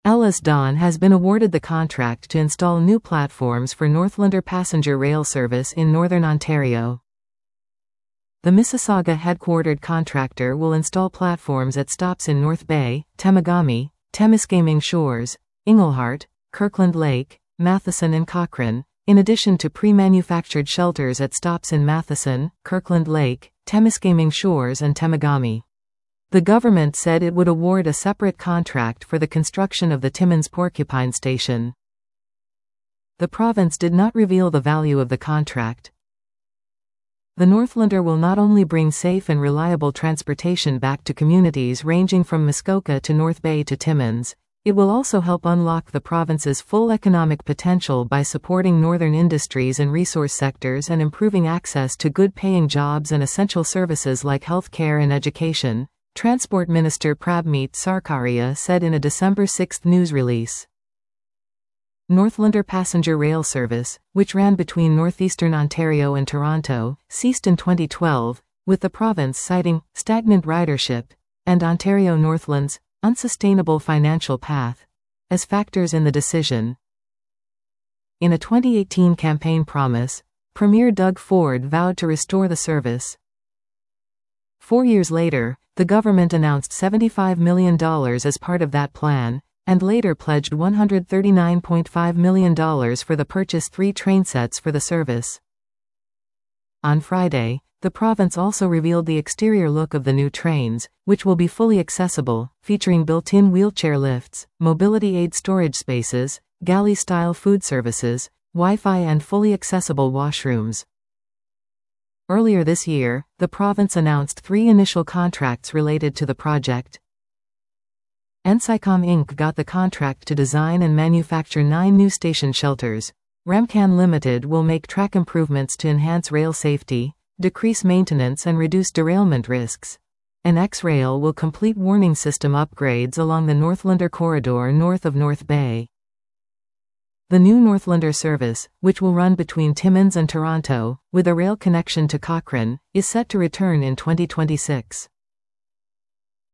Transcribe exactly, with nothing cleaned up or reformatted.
Ellis-Don has been awarded the contract to install new platforms for Northlander passenger rail service in northern Ontario. The Mississauga-headquartered contractor will install platforms at stops in North Bay, Temagami, Temiskaming Shores, Englehart, Kirkland Lake, Matheson and Cochrane, in addition to pre-manufactured shelters at stops in Matheson, Kirkland Lake, Temiskaming Shores and Temagami. The government said it would award a separate contract for the construction of the Timmins Porcupine Station. The province did not reveal the value of the contract. The Northlander will not only bring safe and reliable transportation back to communities ranging from Muskoka to North Bay to Timmins, it will also help unlock the province's full economic potential by supporting northern industries and resource sectors and improving access to good-paying jobs and essential services like health care and education, Transport Minister Prabmeet Sarkaria said in a December sixth news release. Northlander passenger rail service, which ran between northeastern Ontario and Toronto, ceased in twenty twelve, with the province citing stagnant ridership and Ontario Northland's unsustainable financial path as factors in the decision. In a twenty eighteen campaign promise, Premier Doug Ford vowed to restore the service. Four years later, the government announced seventy-five million dollars as part of that plan, and later pledged one hundred thirty-nine point five million dollars for the purchase three trainsets for the service. On Friday, the province also revealed the exterior look of the new trains, which will be fully accessible, featuring built-in wheelchair lifts, mobility aid storage spaces, galley-style food services, Wi-Fi and fully accessible washrooms. Earlier this year, the province announced three initial contracts related to the project. Encycom Incorporated got the contract to design and manufacture nine new station shelters. Ramcan Limited will make track improvements to enhance rail safety, decrease maintenance and reduce derailment risks. And X-Rail will complete warning system upgrades along the Northlander corridor north of North Bay. The new Northlander service, which will run between Timmins and Toronto, with a rail connection to Cochrane, is set to return in twenty twenty-six.